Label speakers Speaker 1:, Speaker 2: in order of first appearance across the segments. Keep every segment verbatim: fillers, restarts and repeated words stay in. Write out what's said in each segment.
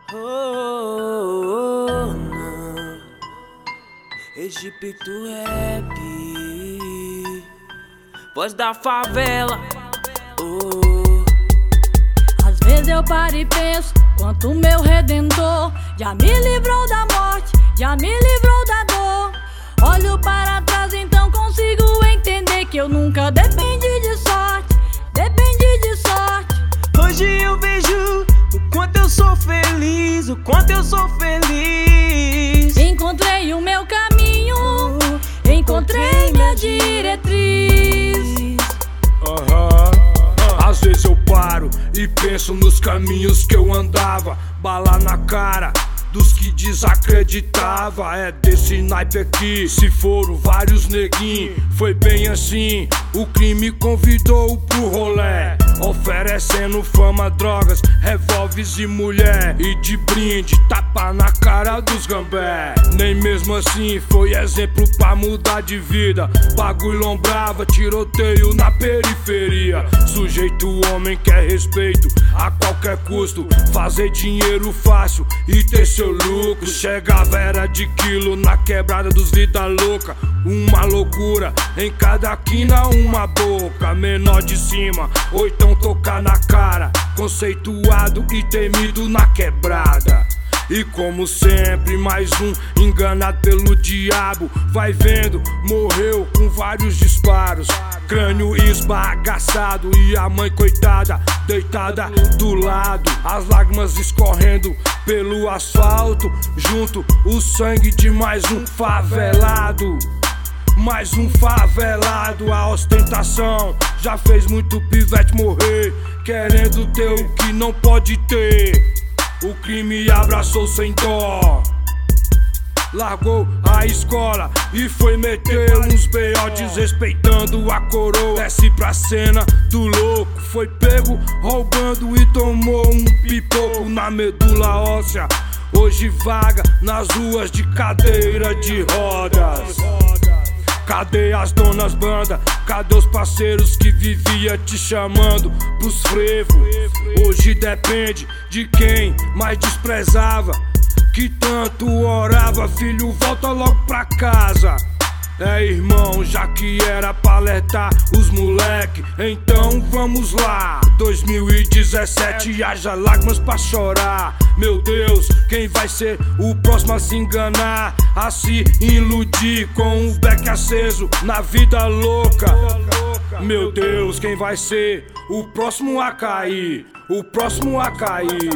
Speaker 1: Oh, não. Egipto Rap, voz da favela. Oh.
Speaker 2: Às vezes eu paro e penso quanto meu Redentor já me livrou da morte, já me livrou da dor. Olho para trás, então consigo entender que eu nunca dependi de sorte, dependi de sorte.
Speaker 1: Hoje eu vejo o quanto eu sou feliz, o quanto eu sou feliz.
Speaker 2: Encontrei o meu caminho, encontrei minha diretriz.
Speaker 3: Aham. Às vezes eu paro e penso nos caminhos que eu andava, bala na cara dos que desacreditava. É desse naipe aqui, se foram vários neguinhos, foi bem assim. O crime convidou pro rolé, oferecendo fama, drogas, revólveres e mulher. E de brinde, tapa na cara dos gambé. Nem mesmo assim foi exemplo pra mudar de vida. Bagulho lombrava, tiroteio na periferia. Sujeito homem quer respeito a qualquer custo, fazer dinheiro fácil e ter seu lucro. Chegava era de quilo na quebrada dos vida louca. Uma loucura, em cada quina uma boca. Menor de cima, ou então tocar na cara. Conceituado e temido na quebrada. E como sempre, mais um enganado pelo diabo. Vai vendo, morreu com vários disparos. Crânio esbagaçado e a mãe coitada deitada do lado. As lágrimas escorrendo pelo asfalto, junto o sangue de mais um favelado. Mais um favelado, a ostentação já fez muito pivete morrer, querendo ter o que não pode ter. O crime abraçou sem dó, largou a escola e foi meter uns B O desrespeitando a coroa. Desce pra cena do louco, foi pego roubando e tomou um pipoco na medula óssea. Hoje vaga nas ruas de cadeira de rodas. Cadê as donas banda? Cadê os parceiros que vivia te chamando pros frevo? Hoje depende de quem mais desprezava, que tanto orava, filho, volta logo pra casa. É, irmão, já que era pra alertar os moleque, então vamos lá. dois mil e dezessete, haja lágrimas pra chorar. Meu Deus, quem vai ser o próximo a se enganar, a se iludir com o beck aceso na vida louca? Meu Deus, quem vai ser o próximo a cair, o próximo a cair?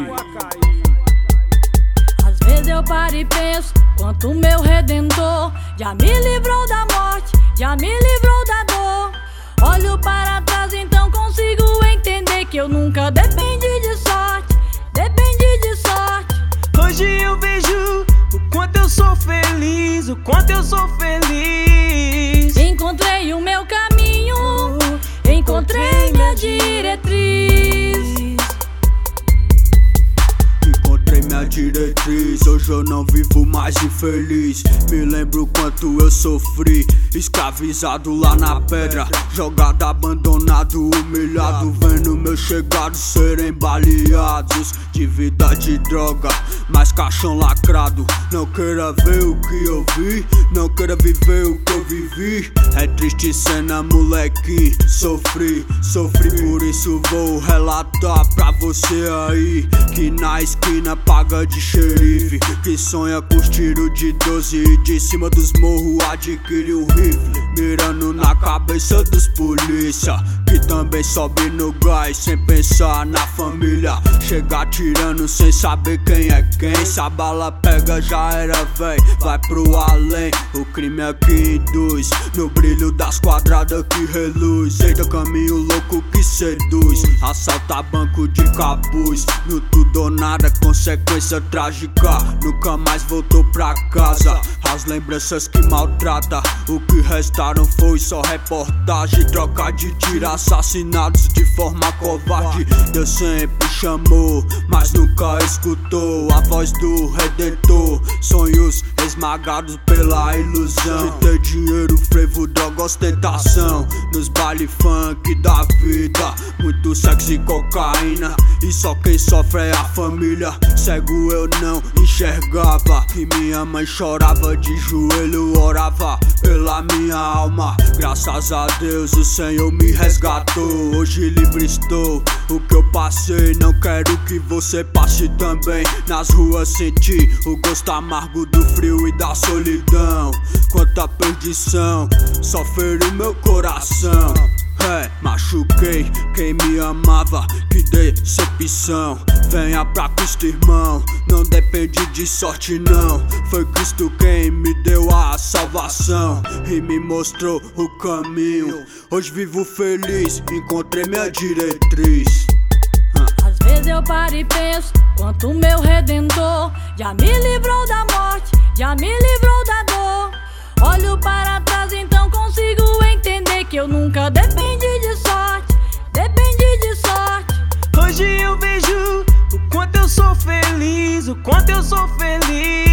Speaker 2: Às vezes eu paro e penso quanto meu Redentor já me livrou da morte, já me livrou da dor. Olho para trás, então consigo entender que eu nunca dependi de sorte, dependi de sorte.
Speaker 1: Hoje eu vejo o quanto eu sou feliz, o quanto eu sou feliz.
Speaker 2: Encontrei o meu caminho, encontrei minha diretriz.
Speaker 4: Encontrei minha diretriz, hoje eu não vivo mais infeliz. Me lembro quanto eu sofri, escravizado lá na pedra, jogado, abandonado, humilhado, vendo meus chegados serem baleados. De vida de droga, mais caixão lacrado. Não queira ver o que eu vi, não queira viver o que eu vivi. É triste cena, molequinho, sofri, sofri. Por isso vou relatar pra você aí, que na esquina paga de xerife, que sonha com os tiros de doze e de cima dos morros adquire um rifle, mirando na cabeça dos polícia, que também sobe no gás sem pensar na família. Chega atirando sem saber quem é quem. Se a bala pega já era, véi, vai pro além. O crime aqui induz, no brilho das quadradas que reluz. Eita, caminho louco que seduz, assalta banco de capuz. No tudo ou nada, consequência trágica, nunca mais voltou pra casa. As lembranças que maltrata, o que restaram foi só reportagem. Troca de tiro, assassinados de forma covarde. Deus sempre chamou tentou, mas nunca escutou a voz do Redentor. Sonhos esmagados pela ilusão de ter dinheiro, frevo, droga, ostentação. Nos baile funk da vida, muito sexo e cocaína, e só quem sofre é a família. Cego eu não enxergava que minha mãe chorava de joelho, orava pela minha alma. Graças a Deus o Senhor me resgatou, hoje livre estou. O que eu passei não quero que você passe também. Nas ruas senti o gosto amargo do frio e da solidão. Quanta perdição, só feriu meu coração. É, machuquei quem me amava, que decepção. Venha pra Cristo, irmão, não depende de sorte não. Foi Cristo quem me deu a salvação e me mostrou o caminho. Hoje vivo feliz, encontrei minha diretriz.
Speaker 2: Às vezes eu paro e penso quanto meu Redentor já me livrou da morte, já me livrou da dor. Olho para trás, então consigo entender que eu nunca dependi de sorte, dependi de sorte.
Speaker 1: Hoje eu vejo o quanto eu sou feliz, o quanto eu sou feliz.